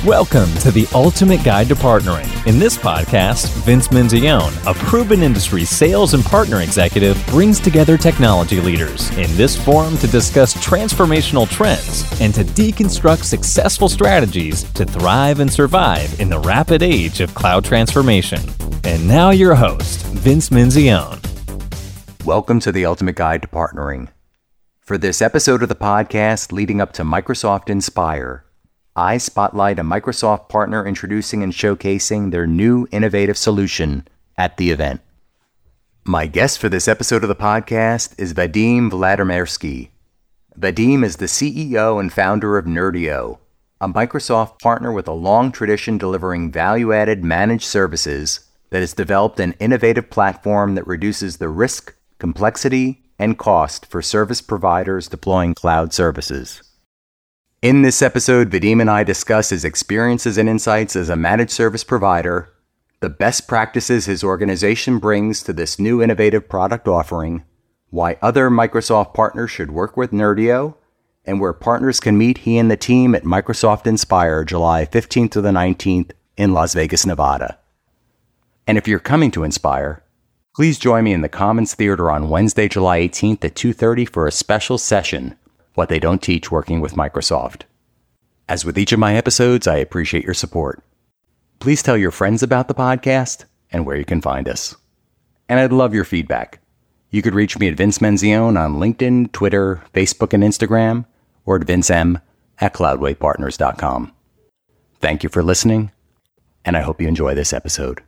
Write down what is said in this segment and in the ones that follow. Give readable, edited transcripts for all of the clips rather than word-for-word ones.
Welcome to the Ultimate Guide to Partnering. In this podcast, Vince Menzione, a proven industry sales and partner executive, brings together technology leaders in this forum to discuss transformational trends and to deconstruct successful strategies to thrive and survive in the rapid age of cloud transformation. And now your host, Vince Menzione. Welcome to the Ultimate Guide to Partnering. For this episode of the podcast leading up to Microsoft Inspire, I spotlight a Microsoft partner introducing and showcasing their new innovative solution at the event. My guest for this episode of the podcast is Vadim Vladimirsky. Vadim is the CEO and founder of Nerdio, a Microsoft partner with a long tradition delivering value-added managed services that has developed an innovative platform that reduces the risk, complexity, and cost for service providers deploying cloud services. In this episode, Vadim and I discuss his experiences and insights as a managed service provider, the best practices his organization brings to this new innovative product offering, why other Microsoft partners should work with Nerdio, and where partners can meet he and the team at Microsoft Inspire July 15th to the 19th in Las Vegas, Nevada. And if you're coming to Inspire, please join me in the Commons Theater on Wednesday, July 18th at 2:30 for a special session, What They Don't Teach Working with Microsoft. As with each of my episodes, I appreciate your support. Please tell your friends about the podcast and where you can find us. And I'd love your feedback. You could reach me at Vince Menzione on LinkedIn, Twitter, Facebook, and Instagram, or at vincem@cloudwaypartners.com. Thank you for listening, and I hope you enjoy this episode.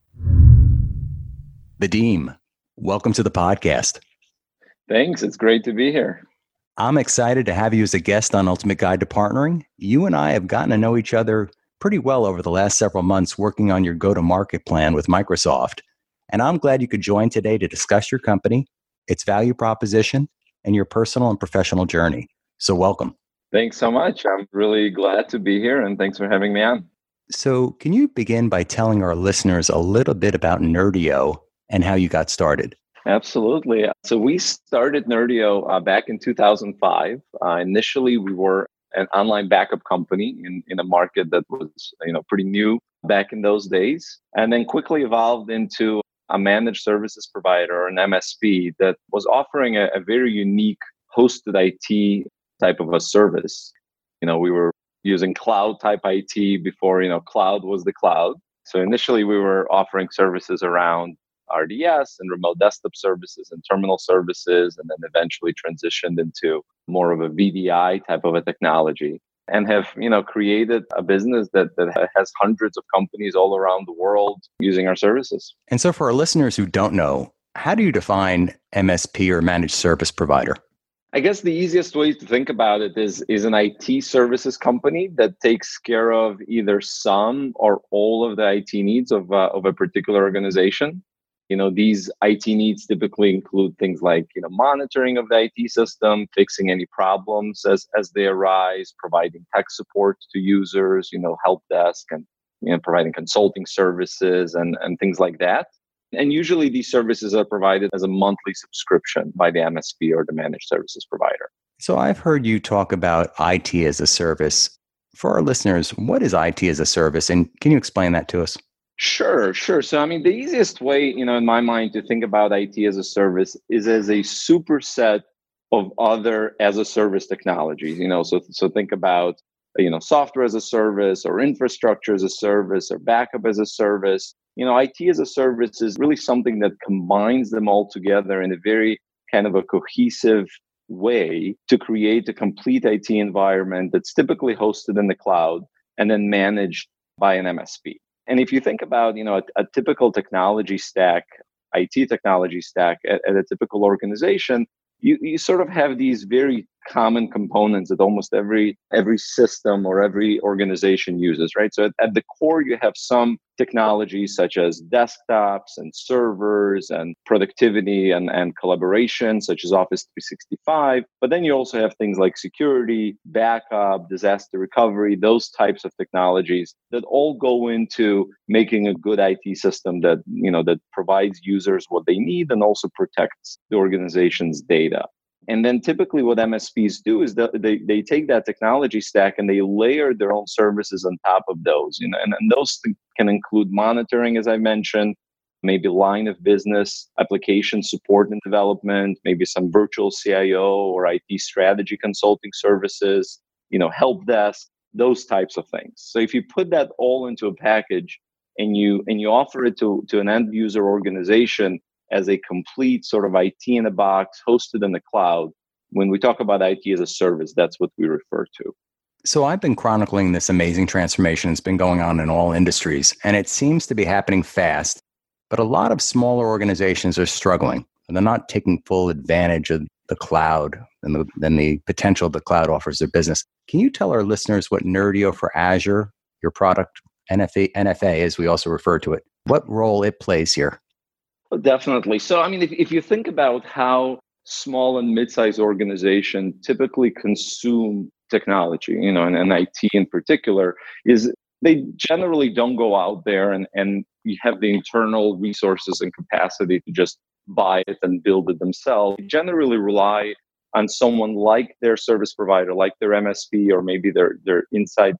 Vadim, welcome to the podcast. Thanks. It's great to be here. I'm excited to have you as a guest on Ultimate Guide to Partnering. You and I have gotten to know each other pretty well over the last several months working on your go-to-market plan with Microsoft. And I'm glad you could join today to discuss your company, its value proposition, and your personal and professional journey. So welcome. Thanks so much. I'm really glad to be here, and thanks for having me on. So can you begin by telling our listeners a little bit about Nerdio and how you got started? Absolutely. So we started Nerdio back in 2005. Initially, we were an online backup company in a market that was pretty new back in those days, and then quickly evolved into a managed services provider, or an MSP, that was offering a very unique hosted IT type of a service. We were using cloud type IT before cloud was the cloud. So initially, we were offering services around RDS and remote desktop services and terminal services, and then eventually transitioned into more of a VDI type of a technology, and have created a business that has hundreds of companies all around the world using our services. And so for our listeners who don't know, how do you define MSP or managed service provider? I guess the easiest way to think about it is an IT services company that takes care of either some or all of the IT needs of a particular organization. These IT needs typically include things like, monitoring of the IT system, fixing any problems as they arise, providing tech support to users, help desk, and providing consulting services and things like that. And usually these services are provided as a monthly subscription by the MSP or the managed services provider. So I've heard you talk about IT as a service. For our listeners, what is IT as a service? And can you explain that to us? Sure. So, the easiest way, in my mind, to think about IT as a service is as a superset of other as a service technologies. So think about, software as a service, or infrastructure as a service, or backup as a service. IT as a service is really something that combines them all together in a very kind of a cohesive way to create a complete IT environment that's typically hosted in the cloud and then managed by an MSP. And if you think about, a typical technology stack, IT technology stack at a typical organization, you sort of have these very common components that almost every system or every organization uses, right? So at the core, you have some technologies such as desktops and servers and productivity and collaboration, such as Office 365. But then you also have things like security, backup, disaster recovery, those types of technologies that all go into making a good IT system that, that provides users what they need and also protects the organization's data. And then typically what MSPs do is that they take that technology stack and they layer their own services on top of those, and those can include monitoring, as I mentioned, maybe line of business, application support and development, maybe some virtual CIO or IT strategy consulting services, help desk, those types of things. So if you put that all into a package and you offer it to an end user organization as a complete sort of IT in a box hosted in the cloud, when we talk about IT as a service, that's what we refer to. So I've been chronicling this amazing transformation that's been going on in all industries, and it seems to be happening fast, but a lot of smaller organizations are struggling, and they're not taking full advantage of the cloud and the potential the cloud offers their business. Can you tell our listeners what Nerdio for Azure, your product, NFA as we also refer to it, what role it plays here? Definitely. So, I mean, if you think about how small and mid-sized organizations typically consume technology, and IT in particular, is they generally don't go out there and have the internal resources and capacity to just buy it and build it themselves. They generally rely on someone like their service provider, like their MSP, or maybe their inside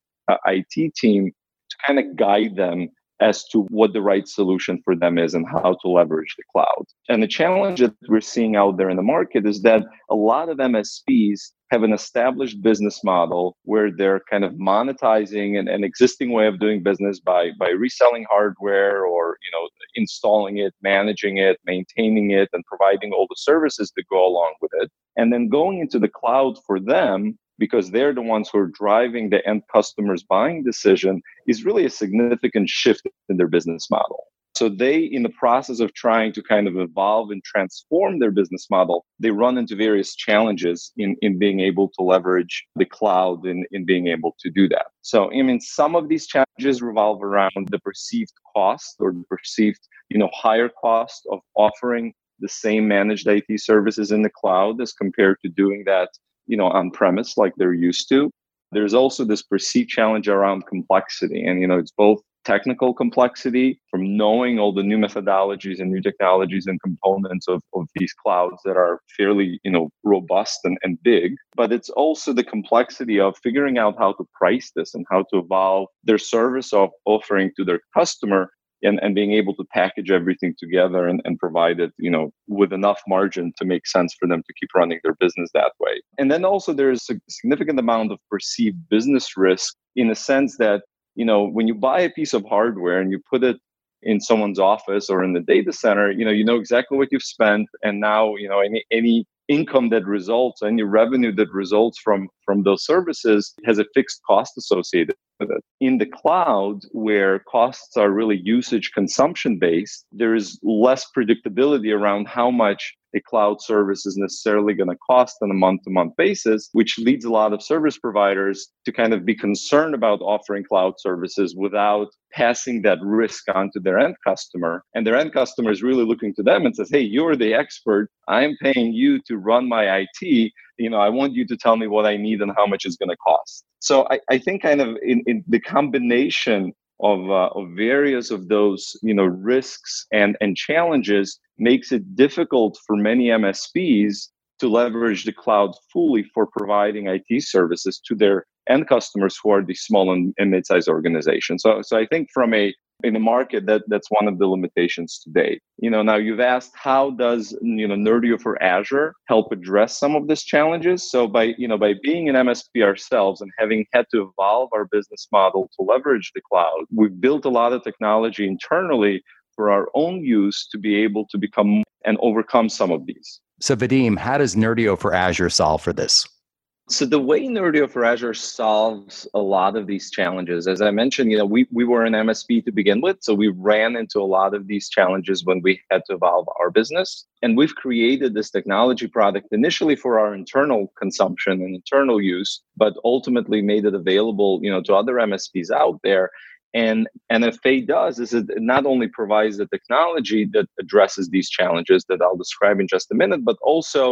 IT team to kind of guide them as to what the right solution for them is and how to leverage the cloud. And the challenge that we're seeing out there in the market is that a lot of MSPs have an established business model where they're kind of monetizing an existing way of doing business by reselling hardware or installing it, managing it, maintaining it, and providing all the services that go along with it. And then going into the cloud for them, because they're the ones who are driving the end customer's buying decision, is really a significant shift in their business model. So they, in the process of trying to kind of evolve and transform their business model, they run into various challenges in being able to leverage the cloud and in being able to do that. So, I mean, some of these challenges revolve around the perceived cost or the perceived, higher cost of offering the same managed IT services in the cloud as compared to doing that on premise like they're used to. There's also this perceived challenge around complexity. And, it's both technical complexity from knowing all the new methodologies and new technologies and components of these clouds that are fairly, robust and big. But it's also the complexity of figuring out how to price this and how to evolve their service of offering to their customer and being able to package everything together and provide it, with enough margin to make sense for them to keep running their business that way. And then also there's a significant amount of perceived business risk in the sense that, when you buy a piece of hardware and you put it in someone's office or in the data center, you know exactly what you've spent. And now, any income that results, any revenue that results from those services has a fixed cost associated with it. In the cloud, where costs are really usage consumption based, there is less predictability around how much a cloud service is necessarily going to cost on a month-to-month basis, which leads a lot of service providers to kind of be concerned about offering cloud services without passing that risk on to their end customer. And their end customer is really looking to them and says, hey, you're the expert. I'm paying you to run my IT. I want you to tell me what I need and how much it's going to cost. So I think kind of in the combination of various of those, risks and challenges makes it difficult for many MSPs to leverage the cloud fully for providing IT services to their end customers who are these small and mid-sized organizations. So I think in the market that's one of the limitations today. Now you've asked, how does Nerdio for Azure help address some of these challenges? So by being an MSP ourselves and having had to evolve our business model to leverage the cloud, we've built a lot of technology internally for our own use to be able to become and overcome some of these. So Vadim, how does Nerdio for Azure solve for this? So the way Nerdio for Azure solves a lot of these challenges, as I mentioned, we were an MSP to begin with, so we ran into a lot of these challenges when we had to evolve our business. And we've created this technology product initially for our internal consumption and internal use, but ultimately made it available, to other MSPs out there. And NFA does is it not only provides the technology that addresses these challenges that I'll describe in just a minute, but also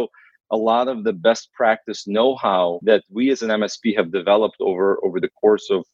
a lot of the best practice know-how that we as an MSP have developed over the course of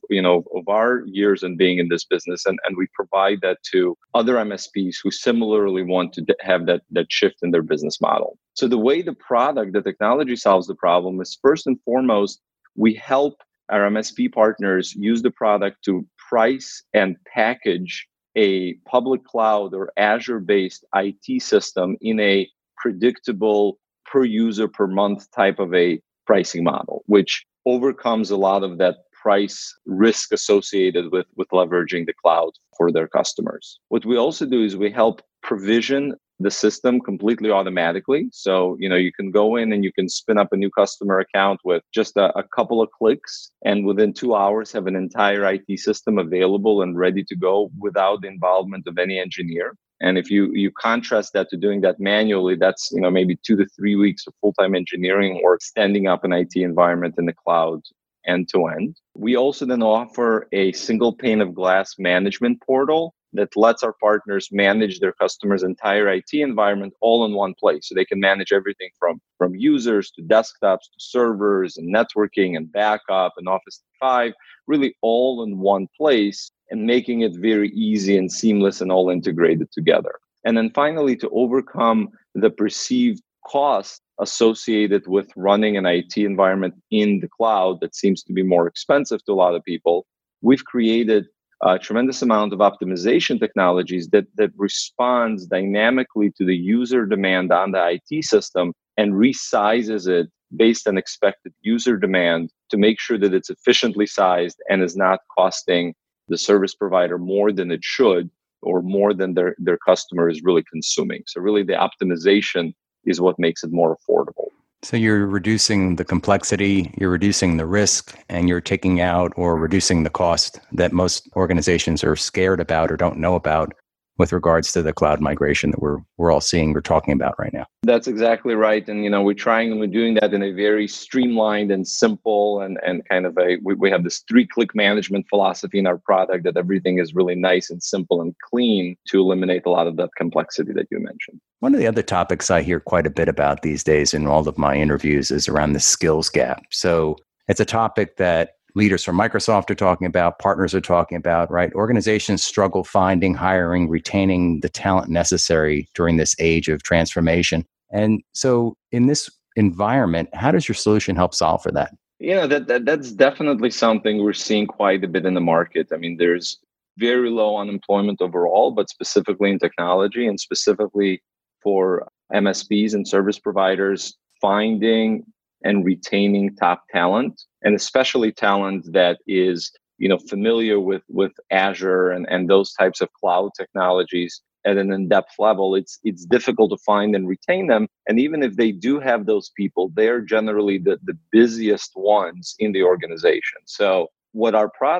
our years in being in this business, and we provide that to other MSPs who similarly want to have that shift in their business model. So the way the technology solves the problem is, first and foremost, we help our MSP partners use the product to price and package a public cloud or Azure-based IT system in a predictable per user per month type of a pricing model, which overcomes a lot of that price risk associated with leveraging the cloud for their customers. What we also do is we help provision the system completely automatically. So, you can go in and you can spin up a new customer account with just a couple of clicks, and within 2 hours have an entire IT system available and ready to go without the involvement of any engineer. And if you contrast that to doing that manually, that's maybe 2 to 3 weeks of full-time engineering or standing up an IT environment in the cloud end to end. We also then offer a single pane of glass management portal that lets our partners manage their customers' entire IT environment all in one place. So they can manage everything from users to desktops to servers and networking and backup and Office 365, really all in one place, and making it very easy and seamless and all integrated together. And then finally, to overcome the perceived cost associated with running an IT environment in the cloud that seems to be more expensive to a lot of people, we've created a tremendous amount of optimization technologies that responds dynamically to the user demand on the IT system and resizes it based on expected user demand to make sure that it's efficiently sized and is not costing the service provider more than it should or more than their customer is really consuming. So really the optimization is what makes it more affordable. So you're reducing the complexity, you're reducing the risk, and you're taking out or reducing the cost that most organizations are scared about or don't know about with regards to the cloud migration that we're all seeing or talking about right now. That's exactly right. And, we're doing that in a very streamlined and simple and kind of we have this 3-click management philosophy in our product that everything is really nice and simple and clean to eliminate a lot of that complexity that you mentioned. One of the other topics I hear quite a bit about these days in all of my interviews is around the skills gap. So it's a topic that leaders from Microsoft are talking about, partners are talking about, right? Organizations struggle finding, hiring, retaining the talent necessary during this age of transformation. And so in this environment, how does your solution help solve for that? That's definitely something we're seeing quite a bit in the market. I mean, there's very low unemployment overall, but specifically in technology and specifically for MSPs and service providers, finding and retaining top talent, and especially talent that is, familiar with Azure and those types of cloud technologies at an in-depth level. It's difficult to find and retain them. And even if they do have those people, they're generally the busiest ones in the organization. So what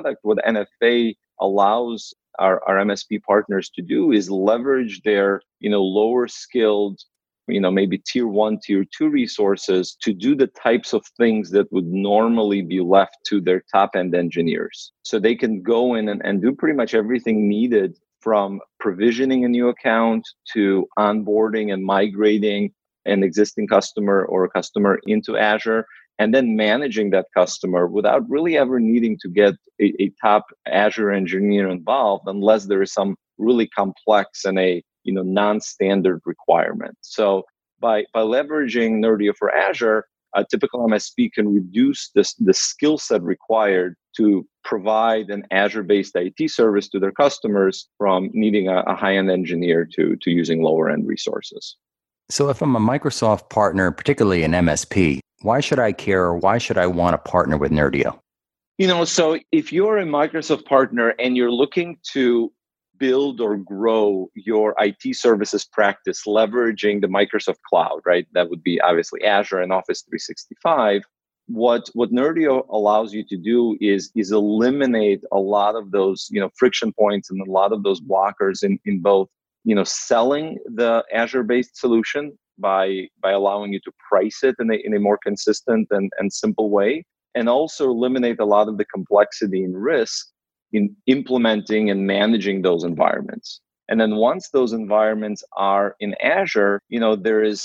NFA allows our MSP partners to do is leverage their, lower skilled, maybe tier 1, tier 2 resources to do the types of things that would normally be left to their top end engineers. So they can go in and do pretty much everything needed, from provisioning a new account to onboarding and migrating an existing customer or a customer into Azure, and then managing that customer without really ever needing to get a top Azure engineer involved, unless there is some really complex and a non-standard requirement. So by leveraging Nerdio for Azure, a typical MSP can reduce the skill set required to provide an Azure-based IT service to their customers from needing a high-end engineer to using lower-end resources. So if I'm a Microsoft partner, particularly an MSP, why should I care, or why should I want to partner with Nerdio? So if you're a Microsoft partner and you're looking to build or grow your IT services practice leveraging the Microsoft Cloud, right? That would be obviously Azure and Office 365. What Nerdio allows you to do is eliminate a lot of those, friction points and a lot of those blockers in both, selling the Azure-based solution by allowing you to price it in a more consistent and simple way, and also eliminate a lot of the complexity and risk in implementing and managing those environments. And then once those environments are in Azure, there is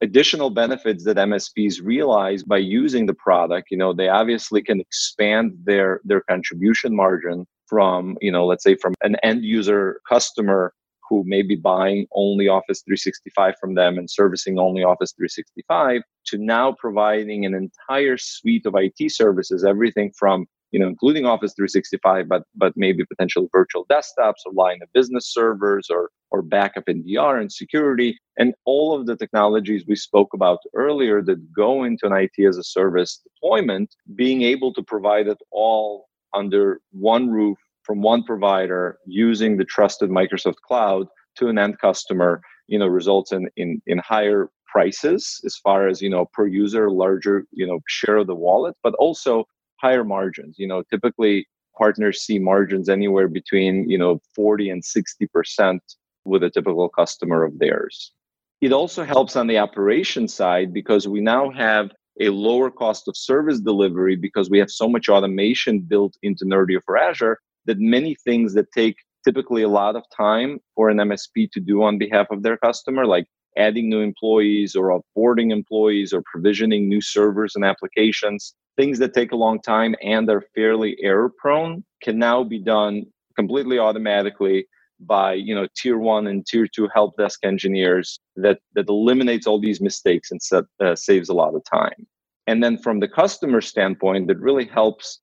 additional benefits that MSPs realize by using the product, they obviously can expand their contribution margin from, let's say from an end user customer who may be buying only Office 365 from them and servicing only Office 365 to now providing an entire suite of IT services, everything from, including Office 365, but maybe potential virtual desktops or line of business servers or backup NDR and security, and all of the technologies we spoke about earlier that go into an IT as a service deployment, being able to provide it all under one roof from one provider using the trusted Microsoft Cloud to an end customer, results in higher prices as far as, per user, larger, share of the wallet, but also higher margins. Typically partners see margins anywhere between, 40 and 60% with a typical customer of theirs. It also helps on the operation side because we now have a lower cost of service delivery because we have so much automation built into Nerdio for Azure that many things that take typically a lot of time for an MSP to do on behalf of their customer, like adding new employees or onboarding employees or provisioning new servers and applications, things that take a long time and are fairly error prone, can now be done completely automatically by tier 1 and tier 2 help desk engineers that eliminates all these mistakes and saves a lot of time. And then from the customer standpoint, that really helps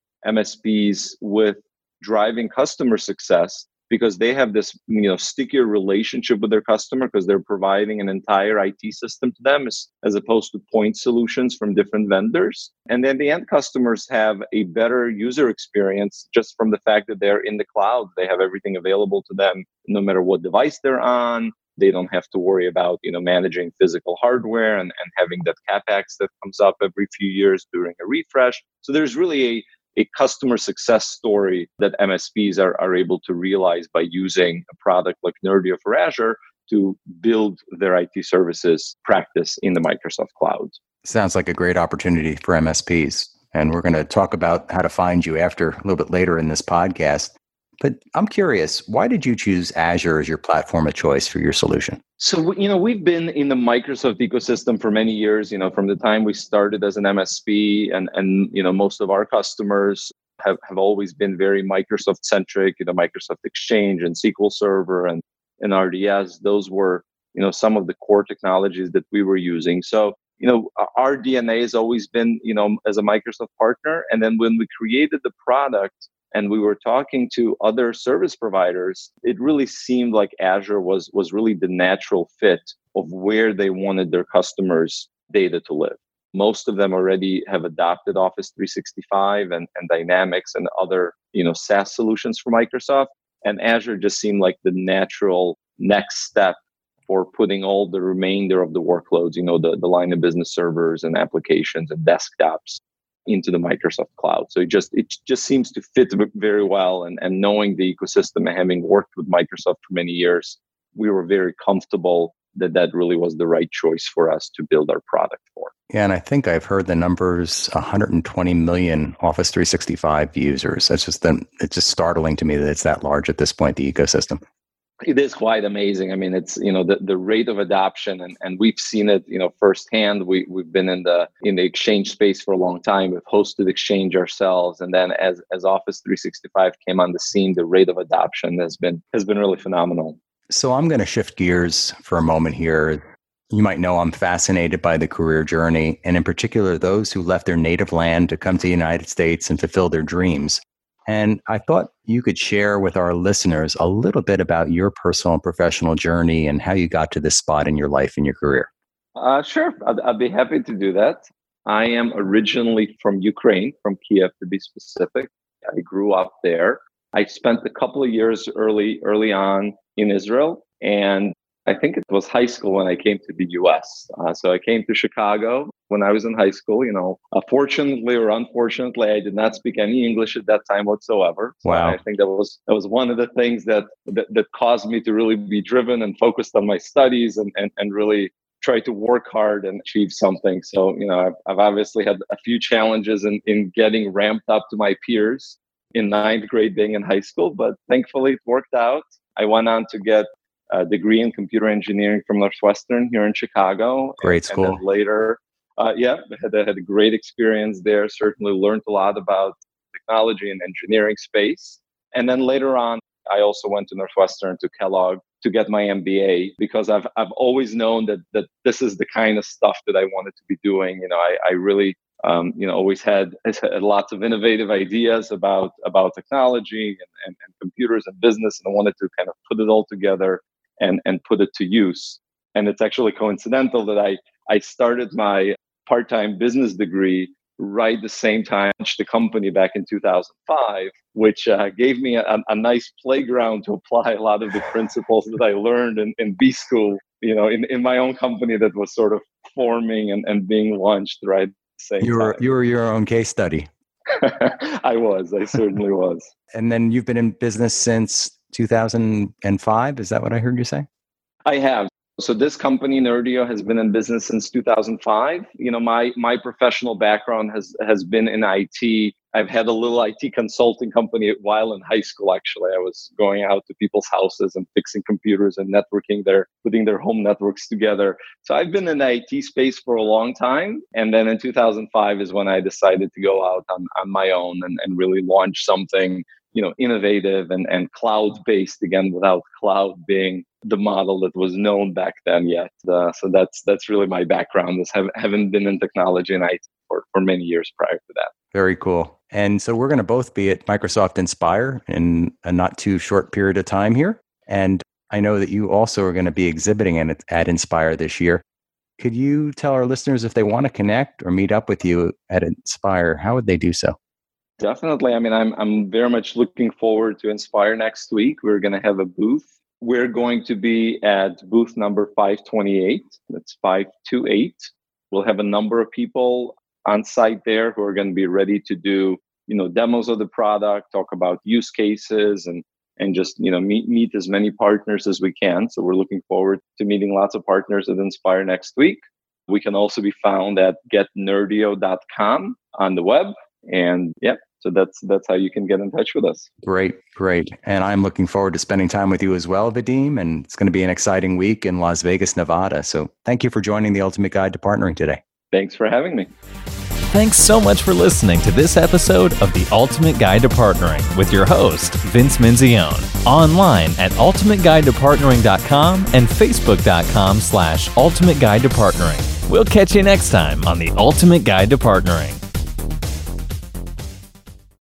MSPs with driving customer success because they have this stickier relationship with their customer because they're providing an entire IT system to them as opposed to point solutions from different vendors. And then the end customers have a better user experience just from the fact that they're in the cloud. They have everything available to them no matter what device they're on. They don't have to worry about managing physical hardware and having that CapEx that comes up every few years during a refresh. So there's really a customer success story that MSPs are able to realize by using a product like Nerdio for Azure to build their IT services practice in the Microsoft Cloud. Sounds like a great opportunity for MSPs. And we're going to talk about how to find you after a little bit later in this podcast. But I'm curious, why did you choose Azure as your platform of choice for your solution? So, we've been in the Microsoft ecosystem for many years, from the time we started as an MSP and most of our customers have always been very Microsoft centric, Microsoft Exchange and SQL Server and RDS. Those were, some of the core technologies that we were using. So, our DNA has always been, as a Microsoft partner. And then when we created the product, and we were talking to other service providers, it really seemed like Azure was really the natural fit of where they wanted their customers' data to live. Most of them already have adopted Office 365 and Dynamics and other SaaS solutions for Microsoft. And Azure just seemed like the natural next step for putting all the remainder of the workloads, the line of business servers and applications and desktops into the Microsoft Cloud. So it just seems to fit very well. And knowing the ecosystem and having worked with Microsoft for many years, we were very comfortable that really was the right choice for us to build our product for. Yeah, and I think I've heard the numbers 120 million Office 365 users. It's just startling to me that it's that large at this point, the ecosystem. It is quite amazing. I mean, it's, the rate of adoption and we've seen it, firsthand. We've been in the Exchange space for a long time. We've hosted Exchange ourselves. And then as Office 365 came on the scene, the rate of adoption has been really phenomenal. So I'm going to shift gears for a moment here. You might know I'm fascinated by the career journey, and in particular, those who left their native land to come to the United States and fulfill their dreams. And I thought you could share with our listeners a little bit about your personal and professional journey and how you got to this spot in your life and your career. Sure. I'd be happy to do that. I am originally from Ukraine, from Kiev to be specific. I grew up there. I spent a couple of years early on in Israel, and I think it was high school when I came to the US. So I came to Chicago when I was in high school. Fortunately or unfortunately, I did not speak any English at that time whatsoever. So wow. I think that was one of the things that caused me to really be driven and focused on my studies and really try to work hard and achieve something. So, I've obviously had a few challenges in getting ramped up to my peers in ninth grade being in high school, but thankfully it worked out. I went on to get a degree in computer engineering from Northwestern here in Chicago. Great school. And then later, I had a great experience there. Certainly learned a lot about technology and engineering space. And then later on, I also went to Northwestern, to Kellogg, to get my MBA, because I've always known that this is the kind of stuff that I wanted to be doing. I really always had lots of innovative ideas about technology and computers and business, and I wanted to kind of put it all together and put it to use. And it's actually coincidental that I started my part-time business degree right the same time I launched the company back in 2005, which gave me a nice playground to apply a lot of the principles that I learned in B school, in my own company that was sort of forming and being launched right at the same time. You were your own case study. I certainly was. And then you've been in business since 2005. Is that what I heard you say? I have. So this company, Nerdio, has been in business since 2005. My professional background has been in IT. I've had a little IT consulting company while in high school, actually. I was going out to people's houses and fixing computers and networking putting their home networks together. So I've been in the IT space for a long time. And then in 2005 is when I decided to go out on my own and really launch something, innovative and cloud-based, again, without cloud being the model that was known back then yet. So that's really my background, is haven't been in technology and IT for many years prior to that. Very cool. And so we're going to both be at Microsoft Inspire in a not too short period of time here. And I know that you also are going to be exhibiting at Inspire this year. Could you tell our listeners, if they want to connect or meet up with you at Inspire, how would they do so? Definitely. I mean, I'm very much looking forward to Inspire next week. We're going to have a booth. We're going to be at booth number 528. That's 528. We'll have a number of people on site there who are going to be ready to do, demos of the product, talk about use cases, and just, meet as many partners as we can. So we're looking forward to meeting lots of partners at Inspire next week. We can also be found at getnerdio.com on the web. And so that's how you can get in touch with us. Great. And I'm looking forward to spending time with you as well, Vadim. And it's going to be an exciting week in Las Vegas, Nevada. So thank you for joining the Ultimate Guide to Partnering today. Thanks for having me. Thanks so much for listening to this episode of The Ultimate Guide to Partnering with your host, Vince Menzione. Online at ultimateguidetopartnering.com and facebook.com/ultimateguidetopartnering. We'll catch you next time on The Ultimate Guide to Partnering.